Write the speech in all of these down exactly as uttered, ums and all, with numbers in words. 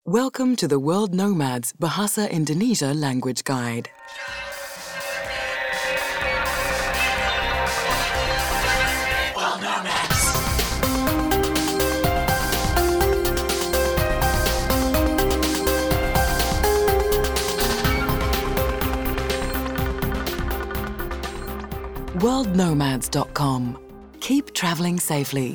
Welcome to the World Nomads Bahasa Indonesia Language Guide. World Nomads. world nomads dot com. Keep traveling safely.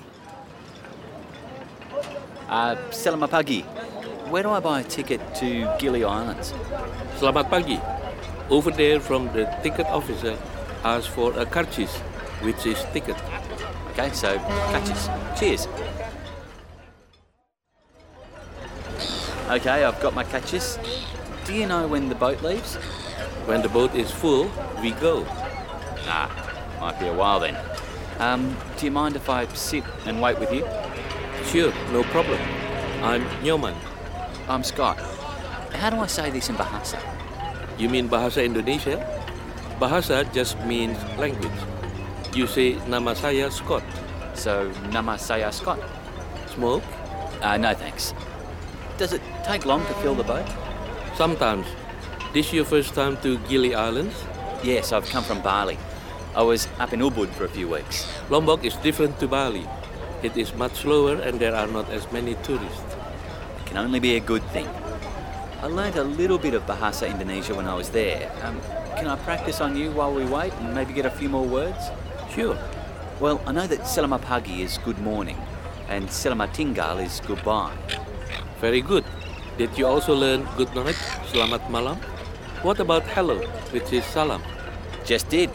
Uh, Selamat pagi. Where do I buy a ticket to Gili Islands? Selamat pagi. Over there from the ticket officer, ask for a karcis, which is ticket. Okay, so catches. Cheers. Okay, I've got my catches. Do you know when the boat leaves? When the boat is full, we go. Ah, might be a while then. Um, do you mind if I sit and wait with you? Sure, no problem. I'm Nyoman. I'm Scott. How do I say this in Bahasa? You mean Bahasa Indonesia? Bahasa just means language. You say nama saya Scott. So, nama saya Scott. Smoke? Uh, no thanks. Does it take long to fill the boat? Sometimes. This your first time to Gili Islands? Yes, I've come from Bali. I was up in Ubud for a few weeks. Lombok is different to Bali. It is much slower and there are not as many tourists. It can only be a good thing. I learnt a little bit of Bahasa Indonesia when I was there. Um, can I practice on you while we wait and maybe get a few more words? Sure. Well, I know that Selamat pagi is good morning and Selamat tinggal is goodbye. Very good. Did you also learn good night, selamat malam? What about hello, which is salam? Just did.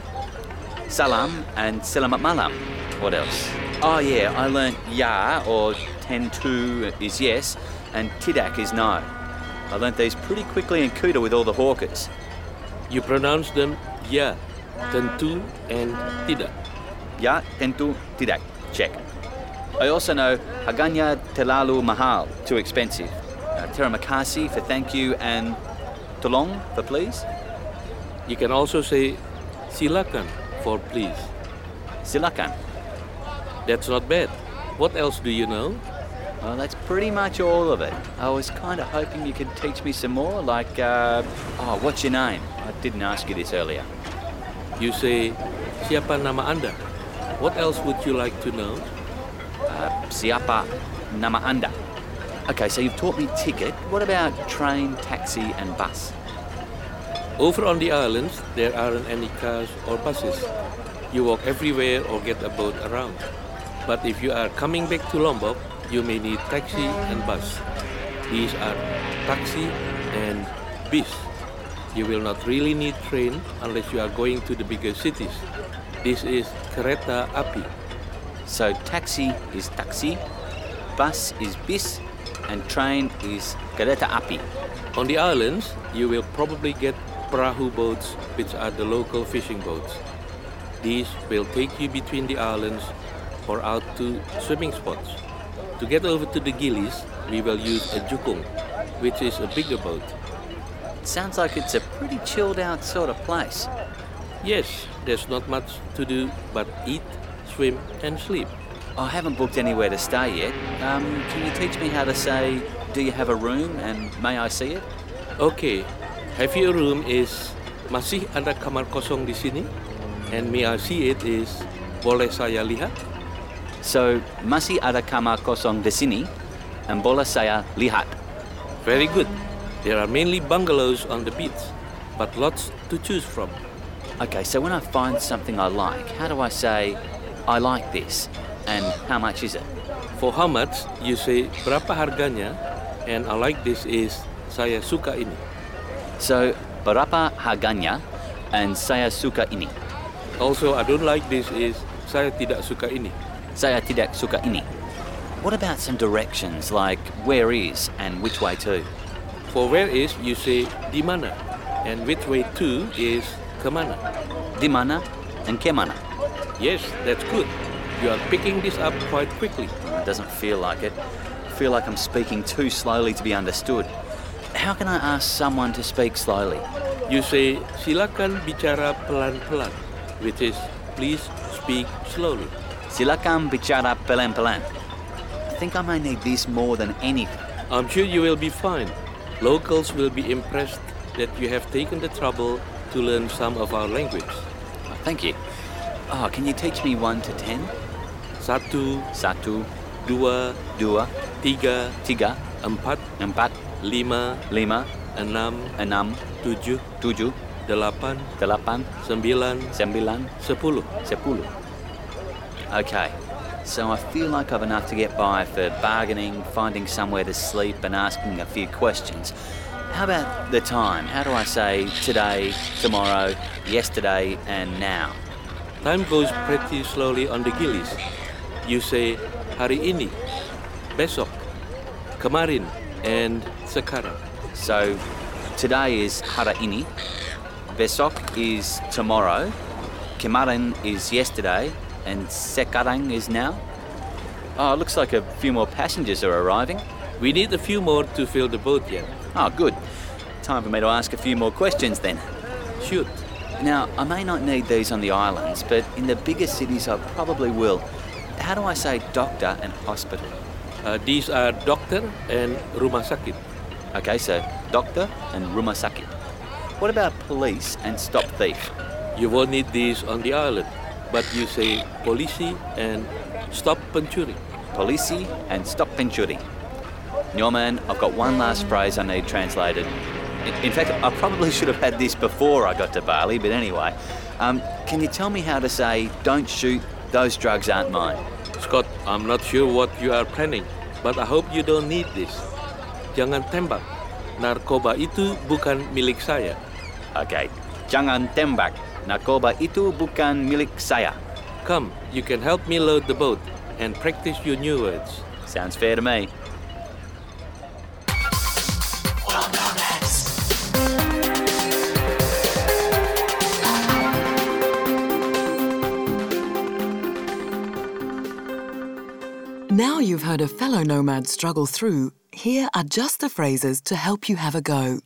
Salam and Selamat malam. What else? Oh yeah, I learnt ya or tentu is yes and tidak is no. I learnt these pretty quickly in Kuta with all the hawkers. You pronounce them ya, tentu, and tidak. Ya, tentu, tidak. Check. I also know harganya terlalu mahal, too expensive. Uh, terima kasih for thank you and tolong for please. You can also say silakan for please. Silakan. That's not bad. What else do you know? Well, that's pretty much all of it. I was kind of hoping you could teach me some more, like, uh, oh, what's your name? I didn't ask you this earlier. You say, siapa nama Anda? What else would you like to know? Uh, siapa nama Anda? Okay, so you've taught me ticket. What about train, taxi and bus? Over on the islands, there aren't any cars or buses. You walk everywhere or get a boat around. But if you are coming back to Lombok, you may need taxi and bus. These are taxi and bis. You will not really need train unless you are going to the bigger cities. This is kereta api. So taxi is taxi, bus is bis, and train is kereta api. On the islands, you will probably get perahu boats, which are the local fishing boats. These will take you between the islands or out to swimming spots. To get over to the Gilis, we will use a jukung, which is a bigger boat. Sounds like it's a pretty chilled out sort of place. Yes, there's not much to do but eat, swim and sleep. I haven't booked anywhere to stay yet. Um, can you teach me how to say, do you have a room and may I see it? Okay, have you a room is, masih ada kamar kosong di sini? And may I see it is, boleh saya lihat? So, masih ada kamar kosong di sini and boleh saya lihat. Very good. There are mainly bungalows on the beach, but lots to choose from. Okay, so when I find something I like, how do I say, I like this, and how much is it? For how much, you say, berapa harganya, and I like this is, saya suka ini. So, berapa harganya, and saya suka ini. Also, I don't like this is, saya tidak suka ini. Saya tidak suka ini. What about some directions, like where is and which way to? For where is, you say di mana, and which way to is kemana. Di mana and kemana. Yes, that's good. You are picking this up quite quickly. It doesn't feel like it. I feel like I'm speaking too slowly to be understood. How can I ask someone to speak slowly? You say, silakan bicara pelan-pelan, which is, please speak slowly. Silakan bicara pelan-pelan. I think I may need this more than anything. I'm sure you will be fine. Locals will be impressed that you have taken the trouble to learn some of our language. Oh, thank you. Oh, can you teach me one to ten? Satu, Satu, dua, dua, tiga, tiga, empat, empat, lima, lima, enam, enam, tujuh, tujuh, delapan, delapan, sembilan, sembilan, sepuluh. sepuluh. Okay, so I feel like I've enough to get by for bargaining, finding somewhere to sleep and asking a few questions. How about the time? How do I say today, tomorrow, yesterday and now? Time goes pretty slowly on the Gilis. You say hari ini, besok, kemarin, and sekarang. So today is hari ini, besok is tomorrow, kemarin is yesterday, and sekarang is now? Oh, it looks like a few more passengers are arriving. We need a few more to fill the boat yet. Oh, good. Time for me to ask a few more questions then. Shoot. Now, I may not need these on the islands, but in the bigger cities I probably will. How do I say doctor and hospital? Uh, these are dokter and rumah sakit. Okay, so doctor and rumah sakit. What about police and stop thief? You won't need these on the island, but you say polisi and stop pencuri. Polisi and stop pencuri. Norman, I've got one last phrase I need translated. In, in fact, I probably should have had this before I got to Bali, but anyway. Um, can you tell me how to say, don't shoot, those drugs aren't mine? Scott, I'm not sure what you are planning, but I hope you don't need this. Jangan tembak. Narkoba itu bukan milik saya. Okay. Jangan tembak. Narkoba itu bukan milik saya. Come, you can help me load the boat and practice your new words. Sounds fair to me. Now you've heard a fellow nomad struggle through, here are just the phrases to help you have a go.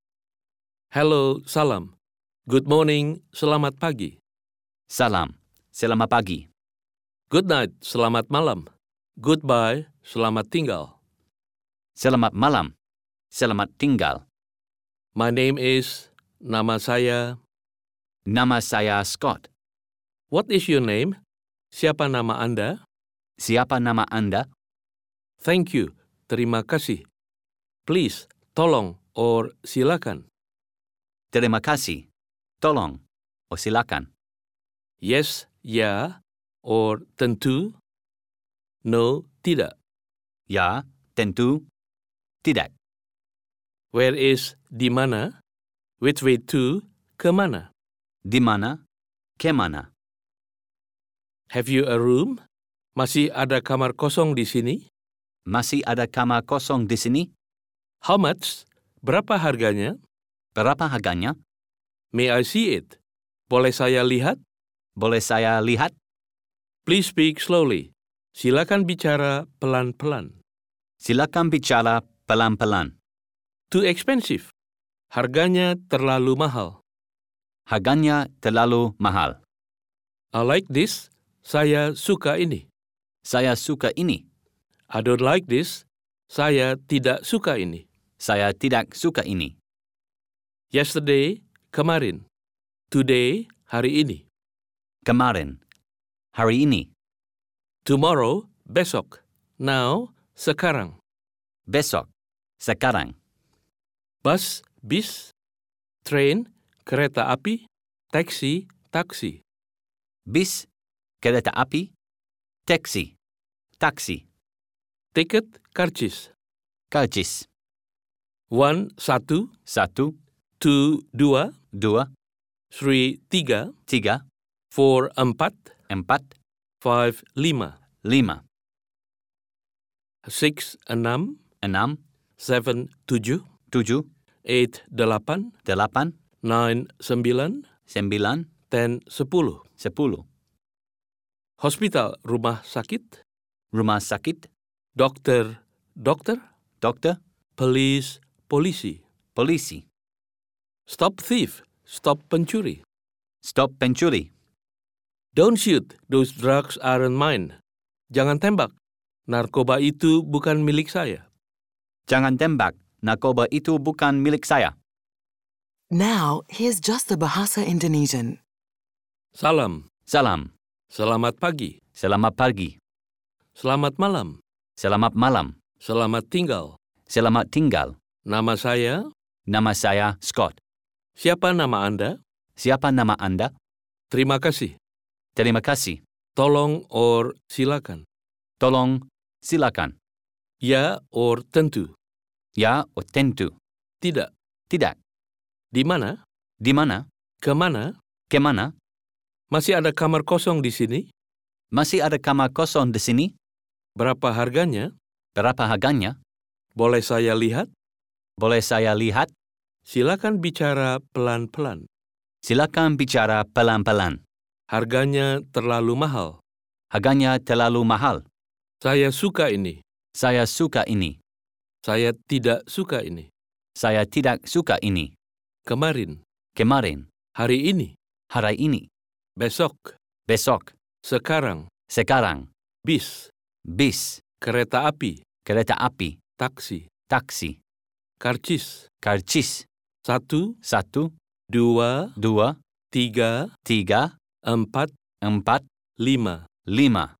Hello, salam. Good morning, selamat pagi. Salam. Selamat pagi. Good night, selamat malam. Goodbye, selamat tinggal. Selamat malam. Selamat tinggal. My name is, nama saya. Nama saya Scott. What is your name? Siapa nama Anda? Siapa nama Anda? Thank you, terima kasih. Please, tolong, or silakan. Terima kasih. Tolong. O silakan. Yes, ya, or tentu. No, tidak. Ya, tentu. Tidak. Where is di mana? Which way to? Kemana? Di mana? Kemana? Have you a room? Masih ada kamar kosong di sini? Masih ada kamar kosong di sini? How much? Berapa harganya? Berapa harganya? May I see it? Boleh saya lihat? Boleh saya lihat? Please speak slowly. Silakan bicara pelan-pelan. Silakan bicara pelan-pelan. Too expensive. Harganya terlalu mahal. Harganya terlalu mahal. I like this. Saya suka ini. Saya suka ini. I don't like this. Saya tidak suka ini. Saya tidak suka ini. Yesterday, kemarin. Today, hari ini. Kemarin. Hari ini. Tomorrow, besok. Now, sekarang. Besok. Sekarang. Bus, bis. Train, kereta api. Taxi, taksi. Bis, kereta api. Taxi. Taksi. Tiket, karcis. Karcis. One, satu. Satu. Two, dua. Dua. Three, tiga. Tiga. Four, empat. Empat. Five, lima. Lima. Six, enam. Enam. Seven, tujuh. Tujuh. Eight, delapan. Delapan. Nine, sembilan. Sembilan. Ten, sepuluh. Sepuluh. Hospital, rumah sakit. Rumah sakit. Dokter, dokter. Dokter. Police, polisi. Polisi. Stop thief, stop pencuri. Stop pencuri. Don't shoot, those drugs aren't mine. Jangan tembak, narkoba itu bukan milik saya. Jangan tembak, narkoba itu bukan milik saya. Now, here's just the Bahasa Indonesian. Salam. Salam. Selamat pagi. Selamat pagi. Selamat malam. Selamat malam. Selamat tinggal. Selamat tinggal. Nama saya. Nama saya Scott. Siapa nama Anda? Siapa nama Anda? Terima kasih. Terima kasih. Tolong or silakan. Tolong, silakan. Ya or tentu. Ya, oh, tentu. Tidak. Tidak. Di mana? Di mana? Kemana? Kemana? Masih ada kamar kosong di sini? Masih ada kamar kosong di sini? Berapa harganya? Berapa harganya? Boleh saya lihat? Boleh saya lihat? Silakan bicara pelan-pelan. Silakan bicara pelan-pelan. Harganya terlalu mahal. Harganya terlalu mahal. Saya suka ini. Saya suka ini. Saya tidak suka ini. Saya tidak suka ini. Kemarin. Kemarin. Hari ini. Hari ini. Besok. Besok. Sekarang. Sekarang. Bis. Bis. Kereta api. Kereta api. Taksi. Taksi. Karcis. Karcis. Satu. Satu. Dua. Dua. Tiga. Tiga. Empat. Empat. Lima. Lima.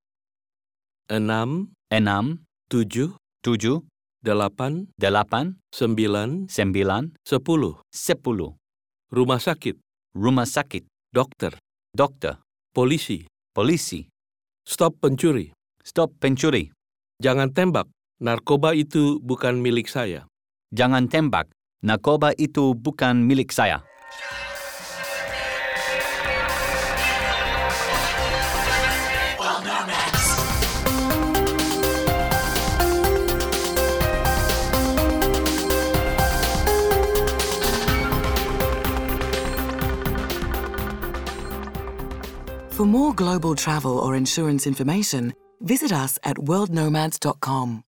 Enam. Enam. Tujuh. Tujuh. Delapan. Delapan. Sembilan. Sembilan. Sepuluh. Sepuluh. Rumah sakit. Rumah sakit. Dokter. Dokter. Polisi. Polisi. Stop pencuri. Stop pencuri. Jangan tembak. Narkoba itu bukan milik saya. Jangan tembak. Narkoba itu bukan milik saya. For more global travel or insurance information, visit us at world nomads dot com.